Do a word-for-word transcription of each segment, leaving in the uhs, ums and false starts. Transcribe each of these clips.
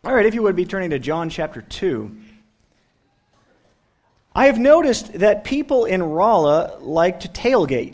All right, if you would be turning to John chapter two. I have noticed that people in Rolla like to tailgate.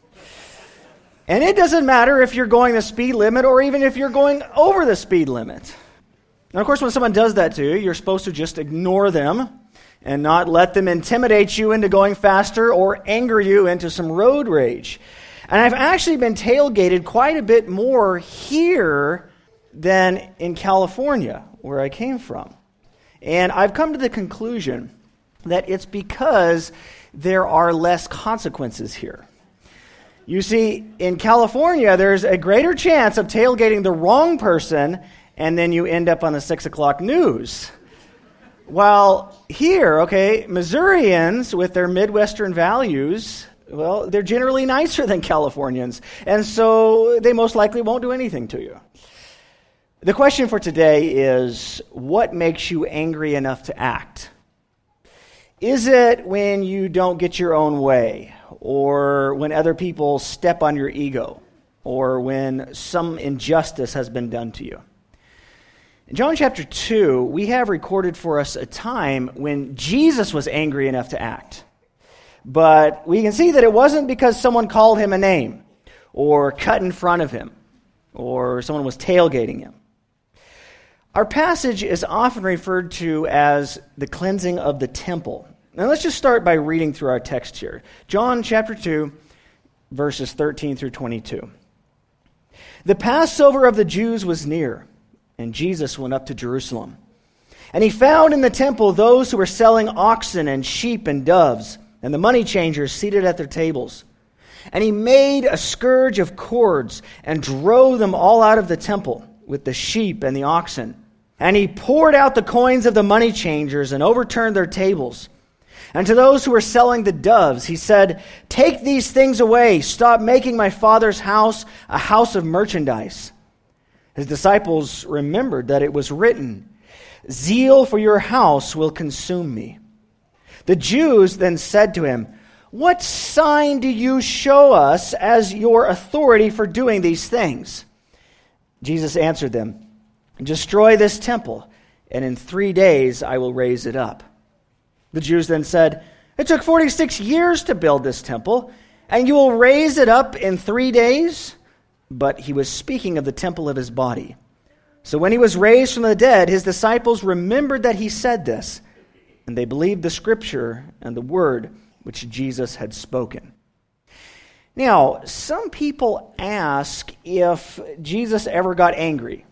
And it doesn't matter if you're going the speed limit or even if you're going over the speed limit. And of course, when someone does that to you, you're supposed to just ignore them and not let them intimidate you into going faster or anger you into some road rage. And I've actually been tailgated quite a bit more here than in California, where I came from. And I've come to the conclusion that it's because there are less consequences here. You see, in California, there's a greater chance of tailgating the wrong person, and then you end up on the six o'clock news. While here, okay, Missourians with their Midwestern values, well, they're generally nicer than Californians, and so they most likely won't do anything to you. The question for today is, what makes you angry enough to act? Is it when you don't get your own way, or when other people step on your ego, or when some injustice has been done to you? In John chapter two, we have recorded for us a time when Jesus was angry enough to act. But we can see that it wasn't because someone called him a name, or cut in front of him, or someone was tailgating him. Our passage is often referred to as the cleansing of the temple. Now let's just start by reading through our text here. John chapter two, verses thirteen through twenty-two. The Passover of the Jews was near, and Jesus went up to Jerusalem. And he found in the temple those who were selling oxen and sheep and doves, and the money changers seated at their tables. And he made a scourge of cords and drove them all out of the temple with the sheep and the oxen. And he poured out the coins of the money changers and overturned their tables. And to those who were selling the doves, he said, "Take these things away. Stop making my Father's house a house of merchandise." His disciples remembered that it was written, "Zeal for your house will consume me." The Jews then said to him, "What sign do you show us as your authority for doing these things?" Jesus answered them, "Destroy this temple, and in three days I will raise it up." The Jews then said, "It took forty-six years to build this temple, and you will raise it up in three days?" But he was speaking of the temple of his body. So when he was raised from the dead, his disciples remembered that he said this, and they believed the scripture and the word which Jesus had spoken. Now, some people ask if Jesus ever got angry.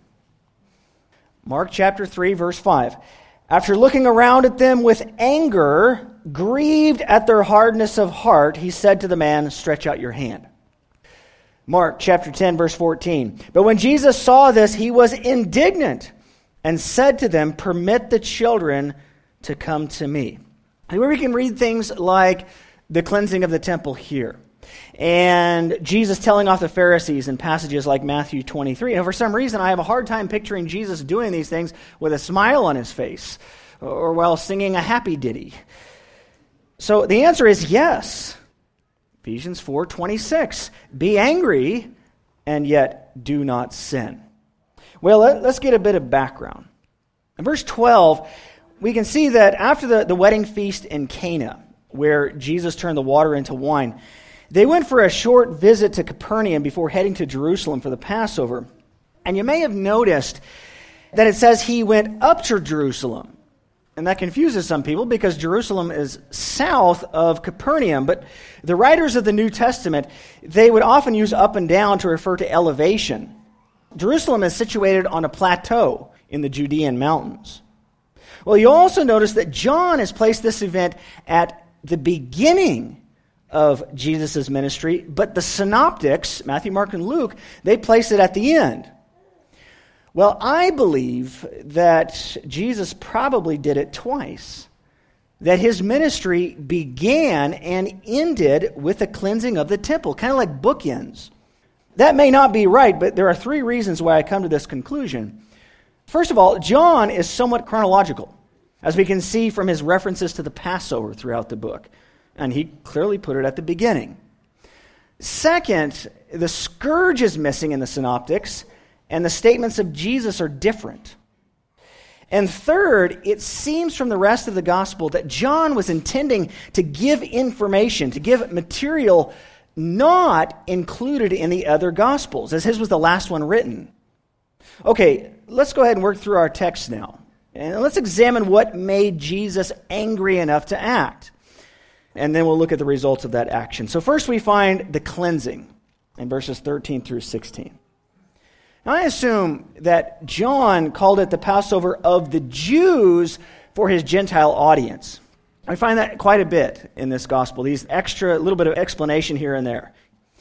Mark chapter three, verse five. After looking around at them with anger, grieved at their hardness of heart, he said to the man, "Stretch out your hand." Mark chapter ten, verse fourteen. But when Jesus saw this, he was indignant and said to them, "Permit the children to come to me." And where we can read things like the cleansing of the temple here, and Jesus telling off the Pharisees in passages like Matthew twenty-three. And for some reason, I have a hard time picturing Jesus doing these things with a smile on his face or while singing a happy ditty. So the answer is yes. Ephesians four twenty-six. Be angry, and yet do not sin. Well, let, let's get a bit of background. In verse twelve, we can see that after the, the wedding feast in Cana, where Jesus turned the water into wine, they went for a short visit to Capernaum before heading to Jerusalem for the Passover. And you may have noticed that it says he went up to Jerusalem. And that confuses some people because Jerusalem is south of Capernaum. But the writers of the New Testament, they would often use up and down to refer to elevation. Jerusalem is situated on a plateau in the Judean mountains. Well, you also notice that John has placed this event at the beginning of Jesus' ministry, but the synoptics, Matthew, Mark, and Luke, they place it at the end. Well, I believe that Jesus probably did it twice. That his ministry began and ended with the cleansing of the temple, kind of like bookends. That may not be right, but there are three reasons why I come to this conclusion. First of all, John is somewhat chronological, as we can see from his references to the Passover throughout the book. And he clearly put it at the beginning. Second, the scourge is missing in the synoptics, and the statements of Jesus are different. And third, it seems from the rest of the gospel that John was intending to give information, to give material not included in the other gospels, as his was the last one written. Okay, let's go ahead and work through our text now. And let's examine what made Jesus angry enough to act. And then we'll look at the results of that action. So first we find the cleansing in verses thirteen through sixteen. Now, I assume that John called it the Passover of the Jews for his Gentile audience. I find that quite a bit in this gospel, these extra little bit of explanation here and there.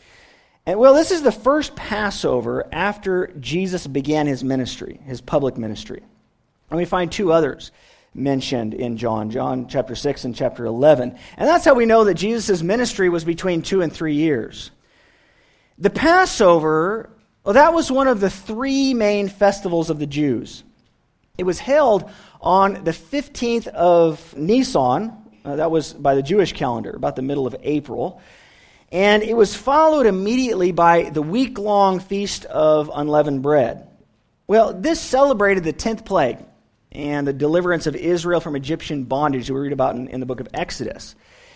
And well, this is the first Passover after Jesus began his ministry, his public ministry. And we find two others mentioned in John, John chapter six and chapter eleven. And that's how we know that Jesus' ministry was between two and three years. The Passover, well, that was one of the three main festivals of the Jews. It was held on the fifteenth of Nisan. Uh, that was by the Jewish calendar, about the middle of April. And it was followed immediately by the week-long Feast of Unleavened Bread. Well, this celebrated the tenth plague and the deliverance of Israel from Egyptian bondage that we read about in, in the book of Exodus.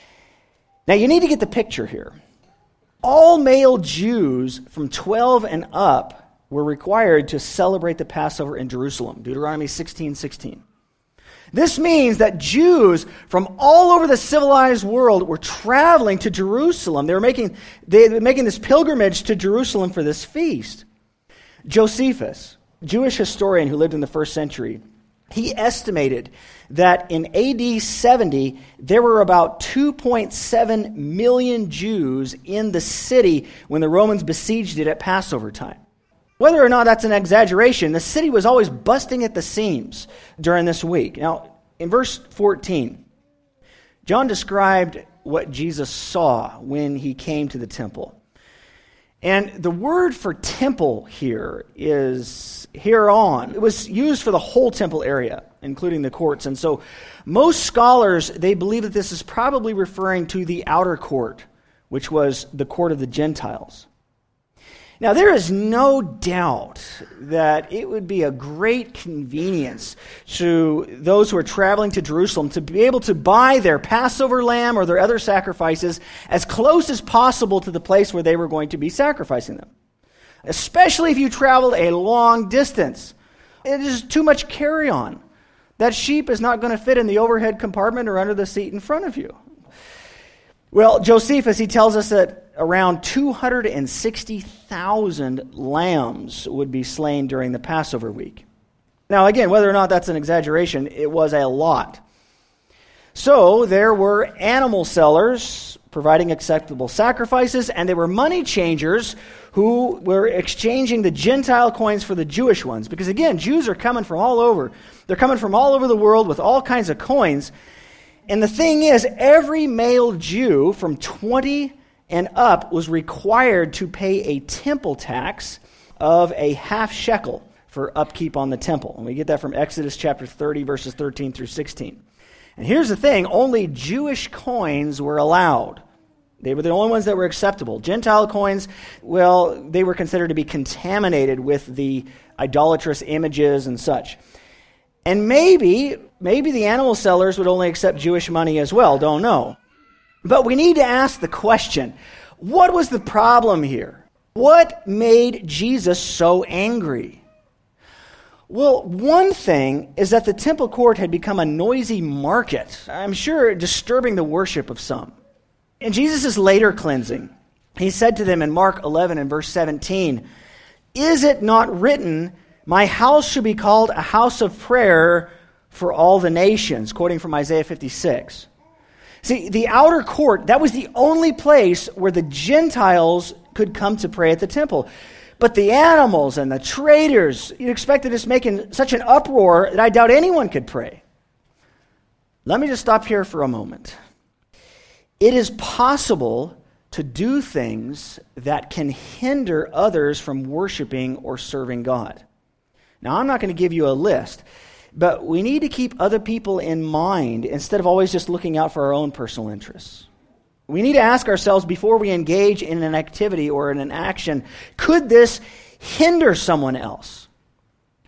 Now, you need to get the picture here. All male Jews from twelve and up were required to celebrate the Passover in Jerusalem, Deuteronomy sixteen sixteen. This means that Jews from all over the civilized world were traveling to Jerusalem. They were making, they were making this pilgrimage to Jerusalem for this feast. Josephus, Jewish historian who lived in the first century, he estimated that in A D seventy, there were about two point seven million Jews in the city when the Romans besieged it at Passover time. Whether or not that's an exaggeration, the city was always busting at the seams during this week. Now, in verse fourteen, John described what Jesus saw when he came to the temple. And the word for temple here is hieron. It was used for the whole temple area, including the courts. And so most scholars, they believe that this is probably referring to the outer court, which was the court of the Gentiles. Now, there is no doubt that it would be a great convenience to those who are traveling to Jerusalem to be able to buy their Passover lamb or their other sacrifices as close as possible to the place where they were going to be sacrificing them. Especially if you traveled a long distance. It is too much carry-on. That sheep is not going to fit in the overhead compartment or under the seat in front of you. Well, Josephus, he tells us that around two hundred sixty thousand lambs would be slain during the Passover week. Now, again, whether or not that's an exaggeration, it was a lot. So there were animal sellers providing acceptable sacrifices, and there were money changers who were exchanging the Gentile coins for the Jewish ones. Because again, Jews are coming from all over. They're coming from all over the world with all kinds of coins. And the thing is, every male Jew from twenty and up was required to pay a temple tax of a half shekel for upkeep on the temple. And we get that from Exodus chapter thirty, verses thirteen through sixteen. And here's the thing, only Jewish coins were allowed. They were the only ones that were acceptable. Gentile coins, well, they were considered to be contaminated with the idolatrous images and such. And maybe, maybe the animal sellers would only accept Jewish money as well, don't know. But we need to ask the question, what was the problem here? What made Jesus so angry? Well, one thing is that the temple court had become a noisy market, I'm sure disturbing the worship of some. In Jesus' later cleansing, he said to them in Mark eleven and verse seventeen, "Is it not written, my house should be called a house of prayer for all the nations," quoting from Isaiah fifty-six. See, the outer court, that was the only place where the Gentiles could come to pray at the temple. But the animals and the traders, you'd expect it is making such an uproar that I doubt anyone could pray. Let me just stop here for a moment. It is possible to do things that can hinder others from worshiping or serving God. Now, I'm not going to give you a list, but we need to keep other people in mind instead of always just looking out for our own personal interests. We need to ask ourselves before we engage in an activity or in an action, could this hinder someone else?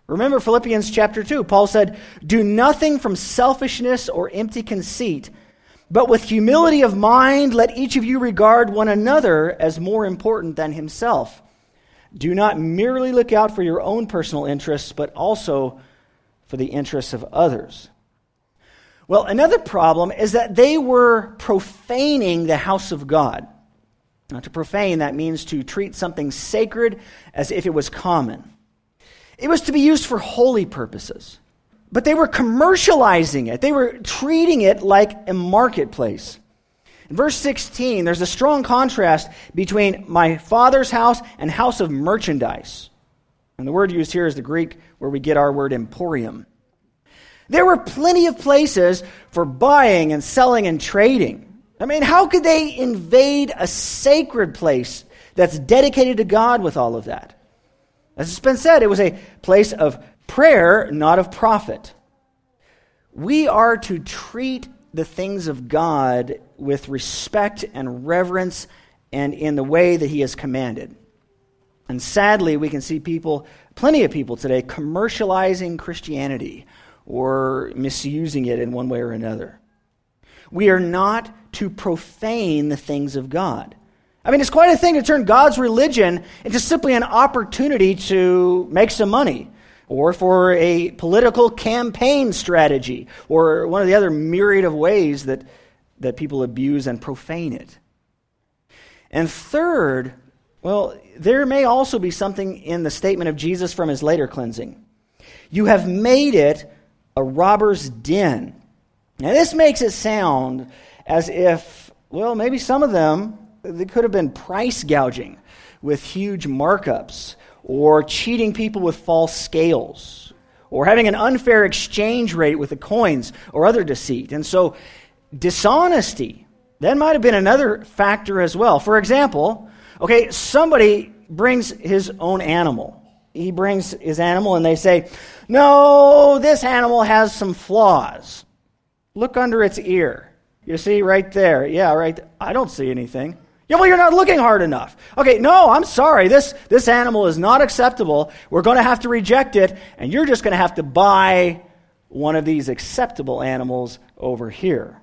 Remember Philippians chapter two. Paul said, "Do nothing from selfishness or empty conceit, but with humility of mind, let each of you regard one another as more important than himself. Do not merely look out for your own personal interests, but also for the interests of others." Well, another problem is that they were profaning the house of God. Now, to profane, that means to treat something sacred as if it was common. It was to be used for holy purposes. But they were commercializing it. They were treating it like a marketplace. In verse sixteen, there's a strong contrast between my Father's house and house of merchandise. And the word used here is the Greek where we get our word emporium. There were plenty of places for buying and selling and trading. I mean, how could they invade a sacred place that's dedicated to God with all of that? As it's been said, it was a place of prayer, not of profit. We are to treat the things of God with respect and reverence and in the way that He has commanded. And sadly, we can see people, plenty of people today, commercializing Christianity or misusing it in one way or another. We are not to profane the things of God. I mean, it's quite a thing to turn God's religion into simply an opportunity to make some money, or for a political campaign strategy, or one of the other myriad of ways that, that people abuse and profane it. And third, well, there may also be something in the statement of Jesus from His later cleansing. You have made it a robber's den. Now, this makes it sound as if, well, maybe some of them, they could have been price gouging with huge markups, or cheating people with false scales, or having an unfair exchange rate with the coins, or other deceit. And so, dishonesty, that might have been another factor as well. For example, okay, somebody brings his own animal. He brings his animal and they say, "No, this animal has some flaws. Look under its ear. You see right there. Yeah, right. I don't see anything." Yeah, well, you're not looking hard enough. Okay, no, I'm sorry. This, this animal is not acceptable. We're going to have to reject it, and you're just going to have to buy one of these acceptable animals over here.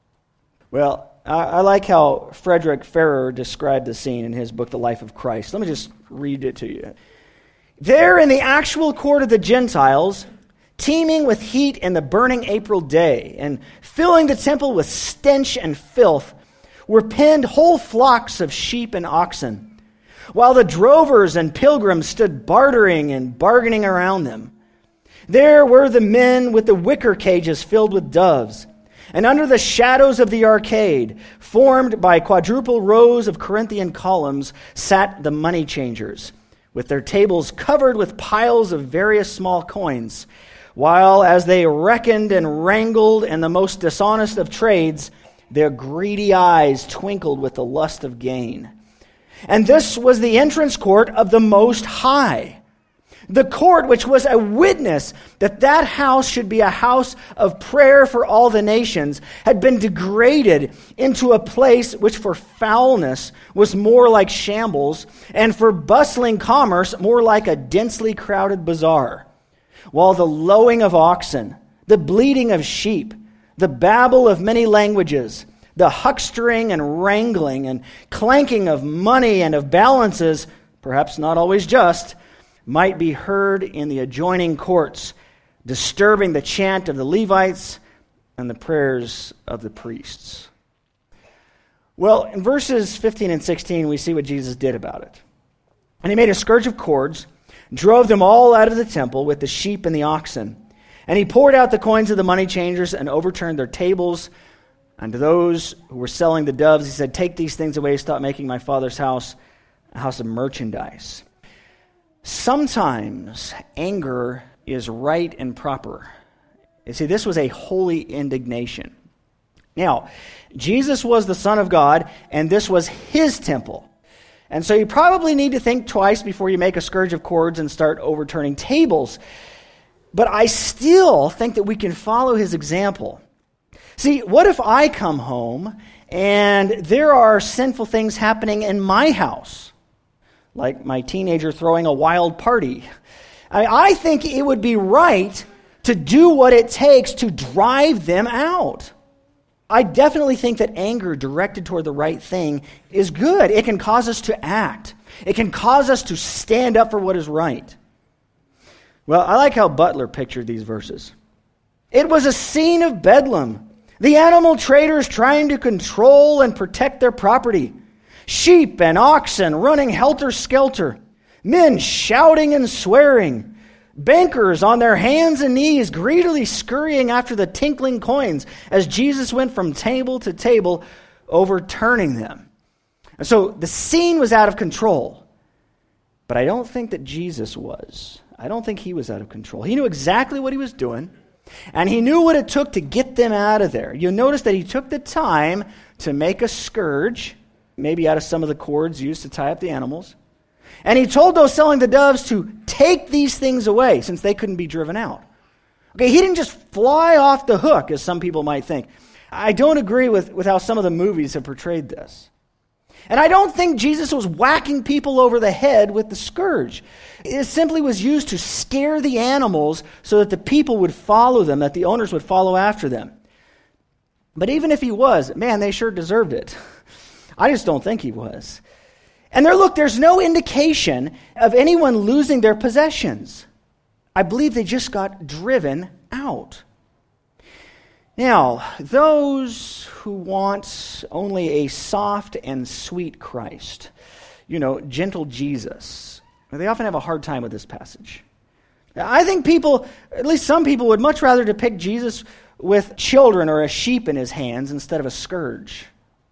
Well, I, I like how Frederick Farrer described the scene in his book, The Life of Christ. Let me just read it to you. There in the actual court of the Gentiles, teeming with heat in the burning April day, and filling the temple with stench and filth, were penned whole flocks of sheep and oxen, while the drovers and pilgrims stood bartering and bargaining around them. There were the men with the wicker cages filled with doves, and under the shadows of the arcade, formed by quadruple rows of Corinthian columns, sat the money changers, with their tables covered with piles of various small coins, while as they reckoned and wrangled in the most dishonest of trades, their greedy eyes twinkled with the lust of gain. And this was the entrance court of the Most High, the court which was a witness that that house should be a house of prayer for all the nations, had been degraded into a place which for foulness was more like shambles, and for bustling commerce more like a densely crowded bazaar. While the lowing of oxen, the bleating of sheep, the babble of many languages, the huckstering and wrangling and clanking of money and of balances, perhaps not always just, might be heard in the adjoining courts, disturbing the chant of the Levites and the prayers of the priests. Well, in verses fifteen and sixteen, we see what Jesus did about it. And He made a scourge of cords, drove them all out of the temple with the sheep and the oxen. And He poured out the coins of the money changers and overturned their tables. And to those who were selling the doves, He said, "Take these things away, stop making my Father's house a house of merchandise." Sometimes anger is right and proper. You see, this was a holy indignation. Now, Jesus was the Son of God, and this was His temple. And so you probably need to think twice before you make a scourge of cords and start overturning tables. But I still think that we can follow His example. See, what if I come home and there are sinful things happening in my house? Like my teenager throwing a wild party. I, I think it would be right to do what it takes to drive them out. I definitely think that anger directed toward the right thing is good. It can cause us to act. It can cause us to stand up for what is right. Well, I like how Butler pictured these verses. It was a scene of bedlam. The animal traders trying to control and protect their property. Sheep and oxen running helter-skelter. Men shouting and swearing. Bankers on their hands and knees greedily scurrying after the tinkling coins as Jesus went from table to table, overturning them. And so the scene was out of control. But I don't think that Jesus was. I don't think he was out of control. He knew exactly what he was doing, and he knew what it took to get them out of there. You'll notice that he took the time to make a scourge, maybe out of some of the cords used to tie up the animals. And he told those selling the doves to take these things away since they couldn't be driven out. Okay, he didn't just fly off the hook, as some people might think. I don't agree with, with how some of the movies have portrayed this. And I don't think Jesus was whacking people over the head with the scourge. It simply was used to scare the animals so that the people would follow them, that the owners would follow after them. But even if he was, man, they sure deserved it. I just don't think he was. And there, look, there's no indication of anyone losing their possessions. I believe they just got driven out. Now, those who want only a soft and sweet Christ, you know, gentle Jesus, they often have a hard time with this passage. I think people, at least some people, would much rather depict Jesus with children or a sheep in his hands instead of a scourge.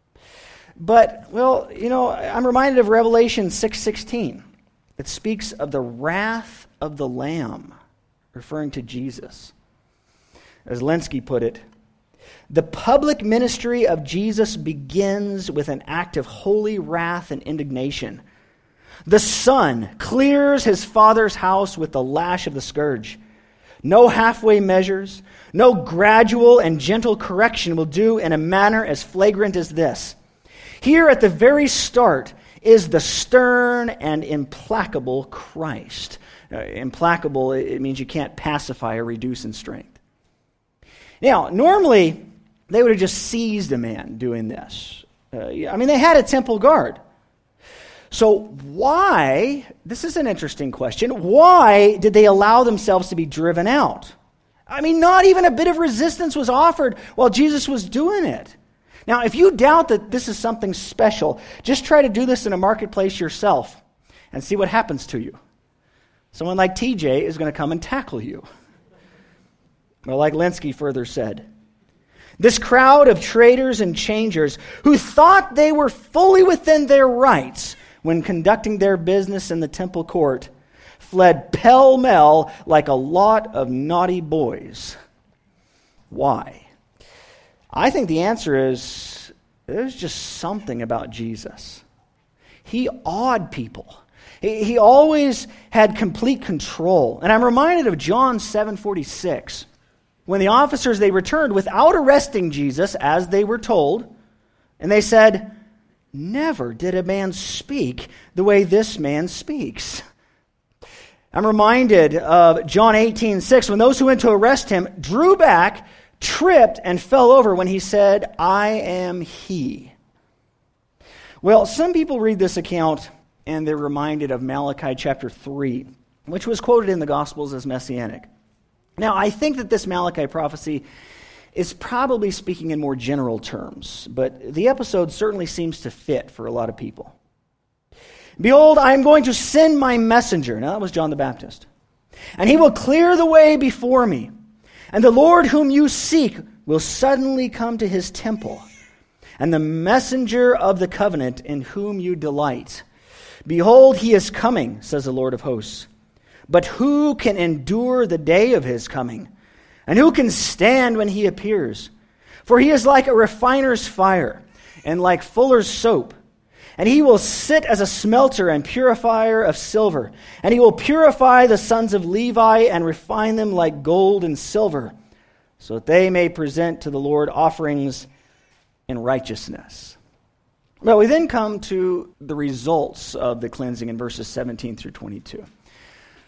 But, well, you know, I'm reminded of Revelation six sixteen. It speaks of the wrath of the Lamb, referring to Jesus. As Lenski put it, the public ministry of Jesus begins with an act of holy wrath and indignation. The Son clears his Father's house with the lash of the scourge. No halfway measures, no gradual and gentle correction will do in a manner as flagrant as this. Here at the very start is the stern and implacable Christ. Uh, implacable, it means you can't pacify or reduce in strength. Now, normally, they would have just seized a man doing this. Uh, I mean, they had a temple guard. So why, this is an interesting question, why did they allow themselves to be driven out? I mean, not even a bit of resistance was offered while Jesus was doing it. Now, if you doubt that this is something special, just try to do this in a marketplace yourself and see what happens to you. Someone like T J is going to come and tackle you. Well, like Lenski further said, this crowd of traders and changers who thought they were fully within their rights when conducting their business in the temple court fled pell-mell like a lot of naughty boys. Why? I think the answer is there's just something about Jesus. He awed people. He, he always had complete control. And I'm reminded of John seven forty-six. When the officers, they returned without arresting Jesus, as they were told, and they said, never did a man speak the way this man speaks. I'm reminded of John eighteen six, when those who went to arrest him drew back, tripped, and fell over when he said, I am he. Well, some people read this account and they're reminded of Malachi chapter three, which was quoted in the Gospels as messianic. Now, I think that this Malachi prophecy is probably speaking in more general terms, but the episode certainly seems to fit for a lot of people. Behold, I am going to send my messenger. Now, that was John the Baptist. And he will clear the way before me. And the Lord whom you seek will suddenly come to his temple. And the messenger of the covenant in whom you delight. Behold, he is coming, says the Lord of hosts. But who can endure the day of his coming? And who can stand when he appears? For he is like a refiner's fire, and like fuller's soap. And he will sit as a smelter and purifier of silver. And he will purify the sons of Levi and refine them like gold and silver, so that they may present to the Lord offerings in righteousness. Well, we then come to the results of the cleansing in verses seventeen through twenty-two.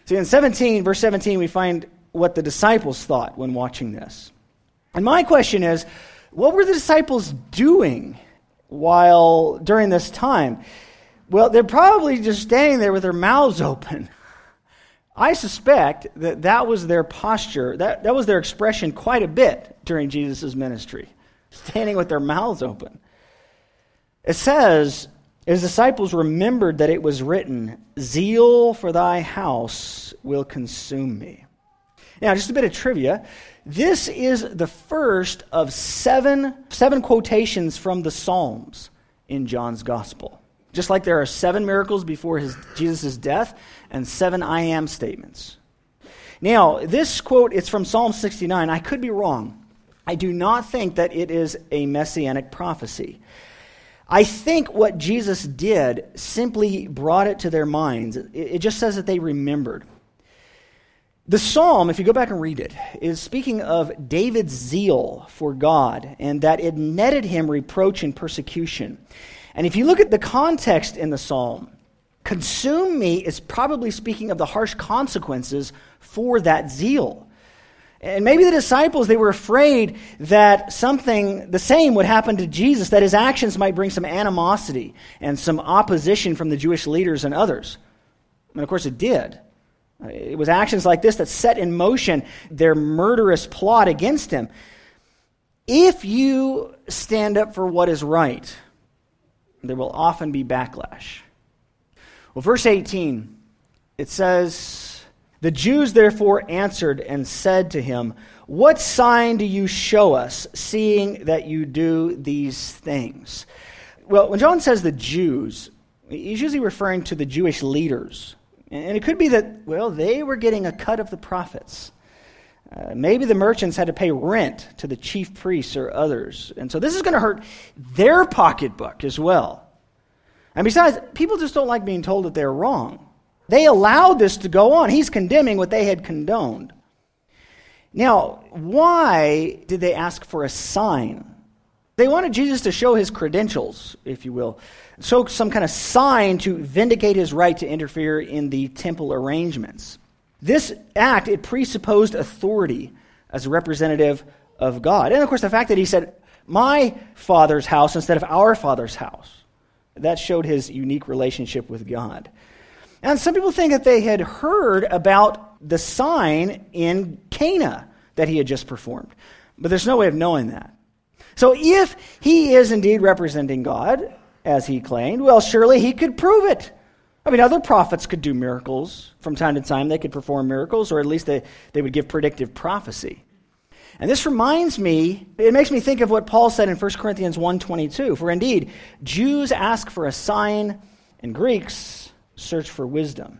See, in seventeen, verse seventeen, we find what the disciples thought when watching this. And my question is, what were the disciples doing while during this time? Well, they're probably just standing there with their mouths open. I suspect that that was their posture, that, that was their expression quite a bit during Jesus' ministry, standing with their mouths open. It says, his disciples remembered that it was written, "Zeal for thy house will consume me." Now, just a bit of trivia. This is the first of seven, seven quotations from the Psalms in John's Gospel. Just like there are seven miracles before his Jesus' death and seven I am statements. Now, this quote, it's from Psalm sixty-nine. I could be wrong. I do not think that it is a messianic prophecy. I think what Jesus did simply brought it to their minds. It, it just says that they remembered. The psalm, if you go back and read it, is speaking of David's zeal for God and that it netted him reproach and persecution. And if you look at the context in the psalm, "consume me" is probably speaking of the harsh consequences for that zeal. And maybe the disciples, they were afraid that something the same would happen to Jesus, that his actions might bring some animosity and some opposition from the Jewish leaders and others. And of course it did. It was actions like this that set in motion their murderous plot against him. If you stand up for what is right, there will often be backlash. Well, verse eighteen, it says, "The Jews therefore answered and said to him, 'What sign do you show us, seeing that you do these things?'" Well, when John says the Jews, he's usually referring to the Jewish leaders. And it could be that, well, they were getting a cut of the profits. Uh, maybe the merchants had to pay rent to the chief priests or others. And so this is going to hurt their pocketbook as well. And besides, people just don't like being told that they're wrong. They allowed this to go on. He's condemning what they had condoned. Now, why did they ask for a sign? They wanted Jesus to show his credentials, if you will, show some kind of sign to vindicate his right to interfere in the temple arrangements. This act, it presupposed authority as a representative of God. And of course, the fact that he said, "my Father's house" instead of "our Father's house," that showed his unique relationship with God. And some people think that they had heard about the sign in Cana that he had just performed. But there's no way of knowing that. So if he is indeed representing God, as he claimed, well, surely he could prove it. I mean, other prophets could do miracles. From time to time, they could perform miracles, or at least they, they would give predictive prophecy. And this reminds me, it makes me think of what Paul said in First Corinthians one twenty-two. "For indeed, Jews ask for a sign, and Greeks search for wisdom."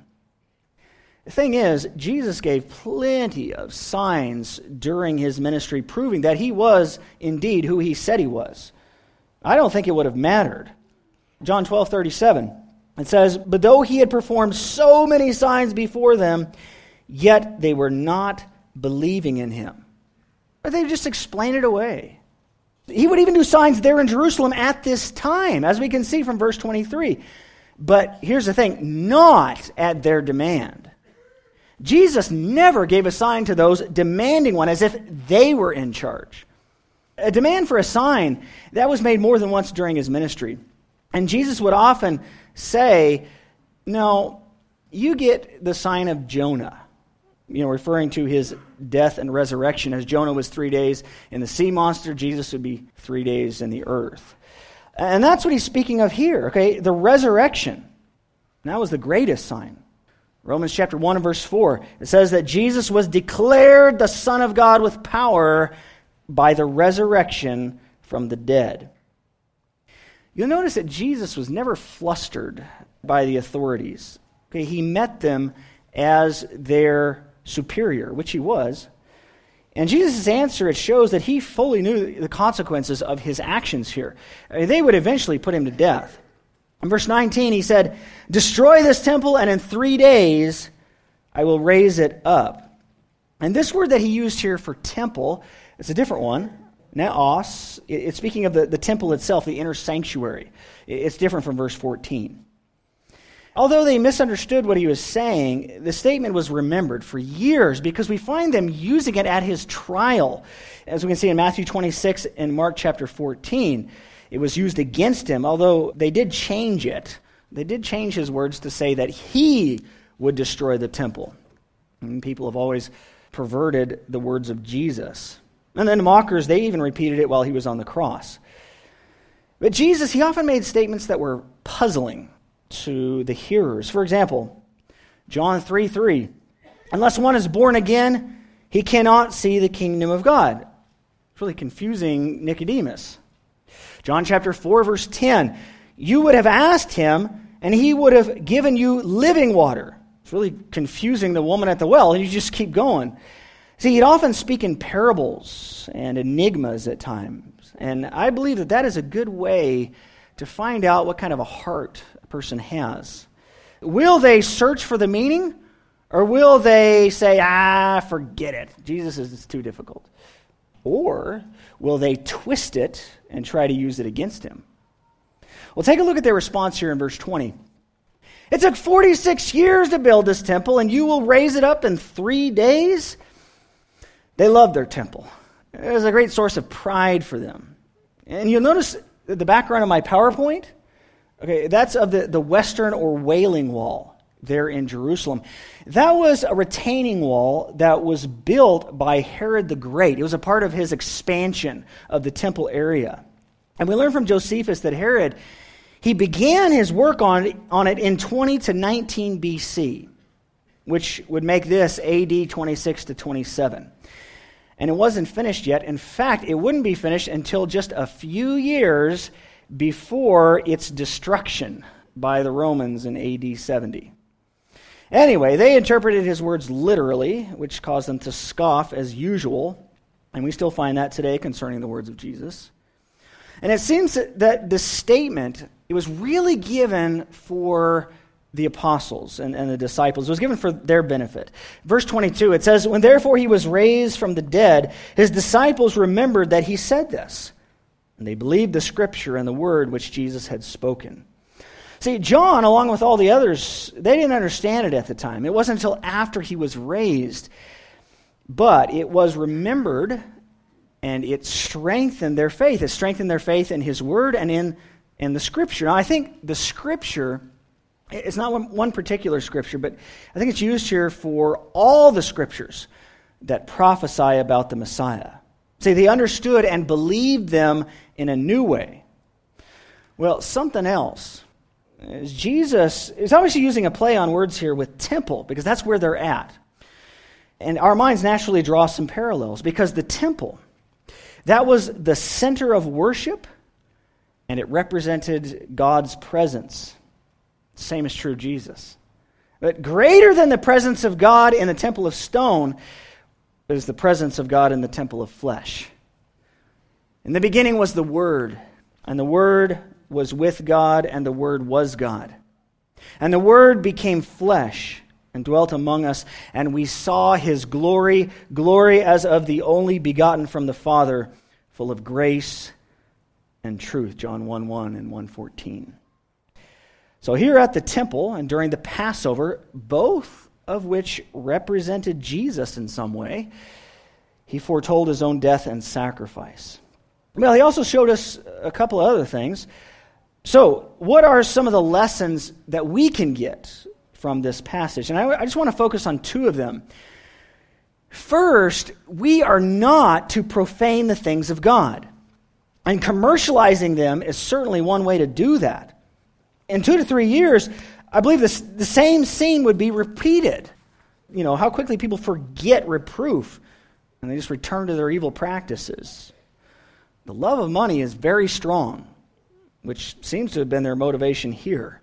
The thing is, Jesus gave plenty of signs during his ministry proving that he was indeed who he said he was. I don't think it would have mattered. John twelve thirty-seven, it says, "But though he had performed so many signs before them, yet they were not believing in him." But they just explain it away. He would even do signs there in Jerusalem at this time, as we can see from verse twenty-three. But here's the thing, not at their demand. Jesus never gave a sign to those demanding one, as if they were in charge. A demand for a sign, that was made more than once during his ministry. And Jesus would often say, "No, you get the sign of Jonah," you know, referring to his death and resurrection. As Jonah was three days in the sea monster, Jesus would be three days in the earth. And that's what he's speaking of here, okay? The resurrection. That was the greatest sign. Romans chapter one and verse four, it says that Jesus was declared the Son of God with power by the resurrection from the dead. You'll notice that Jesus was never flustered by the authorities. Okay, he met them as their superior, which he was. And Jesus' answer, it shows that he fully knew the consequences of his actions here. They would eventually put him to death. In verse nineteen, he said, "Destroy this temple, and in three days I will raise it up." And this word that he used here for temple, it's a different one. Naos, it's speaking of the, the temple itself, the inner sanctuary. It's different from verse fourteen. Although they misunderstood what he was saying, the statement was remembered for years because we find them using it at his trial. As we can see in Matthew twenty-six and Mark chapter fourteen, it was used against him, although they did change it. They did change his words to say that he would destroy the temple. And people have always perverted the words of Jesus. And then mockers, they even repeated it while he was on the cross. But Jesus, he often made statements that were puzzling to the hearers. For example, John three three, unless one is born again, he cannot see the kingdom of God. It's really confusing Nicodemus. John chapter four, verse ten, you would have asked him, and he would have given you living water. It's really confusing the woman at the well, and you just keep going. See, he'd often speak in parables and enigmas at times, and I believe that that is a good way to find out what kind of a heart a person has. Will they search for the meaning, or will they say, ah, forget it, Jesus is too difficult? Or will they twist it and try to use it against him? Well, take a look at their response here in verse twenty. It took forty-six years to build this temple, and you will raise it up in three days? They loved their temple. It was a great source of pride for them. And you'll notice the background of my PowerPoint. Okay, that's of the, the Western or Wailing Wall there in Jerusalem. That was a retaining wall that was built by Herod the Great. It was a part of his expansion of the temple area. And we learn from Josephus that Herod, he began his work on it, on it in twenty to nineteen B C, which would make this A D twenty-six to twenty-seven. And it wasn't finished yet. In fact, it wouldn't be finished until just a few years before its destruction by the Romans in A D seventy. Anyway, they interpreted his words literally, which caused them to scoff as usual. And we still find that today concerning the words of Jesus. And it seems that the statement, it was really given for the apostles and, and the disciples. It was given for their benefit. Verse twenty-two, it says, when therefore he was raised from the dead, his disciples remembered that he said this. And they believed the scripture and the word which Jesus had spoken. See, John, along with all the others, they didn't understand it at the time. It wasn't until after he was raised. But it was remembered, and it strengthened their faith. It strengthened their faith in his word and in, in the scripture. Now, I think the scripture, it's not one, one particular scripture, but I think it's used here for all the scriptures that prophesy about the Messiah. See, they understood and believed them in a new way. Well, something else. Jesus is obviously using a play on words here with temple, because that's where they're at. And our minds naturally draw some parallels, because the temple, that was the center of worship, and it represented God's presence. Same is true of Jesus. But greater than the presence of God in the temple of stone is the presence of God in the temple of flesh. In the beginning was the Word, and the Word was with God, and the Word was God. And the Word became flesh and dwelt among us, and we saw his glory, glory as of the only begotten from the Father, full of grace and truth. John one one and one fourteen. So here at the temple and during the Passover, both of which represented Jesus in some way, he foretold his own death and sacrifice. Well, he also showed us a couple of other things. So, what are some of the lessons that we can get from this passage? And I, I just want to focus on two of them. First, we are not to profane the things of God. And commercializing them is certainly one way to do that. In two to three years, I believe this, the same scene would be repeated. You know, how quickly people forget reproof and they just return to their evil practices. The love of money is very strong, which seems to have been their motivation here.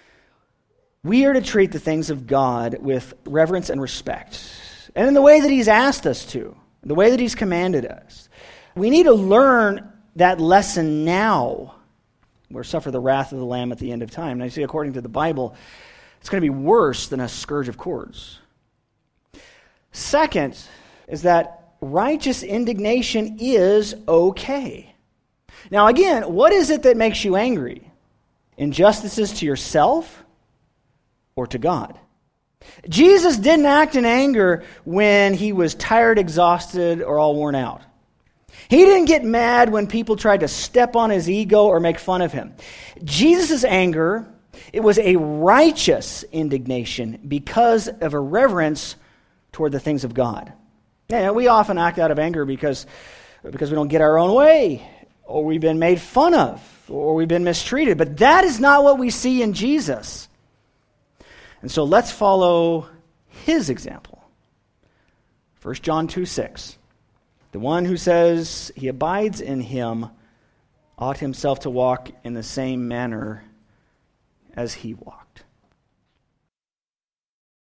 We are to treat the things of God with reverence and respect, and in the way that he's asked us to, the way that he's commanded us. We need to learn that lesson now, or suffer the wrath of the Lamb at the end of time. Now, you see, according to the Bible, it's going to be worse than a scourge of cords. Second is that righteous indignation is okay. Now, again, what is it that makes you angry? Injustices to yourself? or to God. Jesus didn't act in anger when he was tired, exhausted, or all worn out. He didn't get mad when people tried to step on his ego or make fun of him. Jesus' anger, it was a righteous indignation because of a reverence toward the things of God. Yeah, we often act out of anger because, because we don't get our own way, or we've been made fun of, or we've been mistreated. But that is not what we see in Jesus. And so let's follow his example. First John two six. The one who says he abides in him ought himself to walk in the same manner as he walked.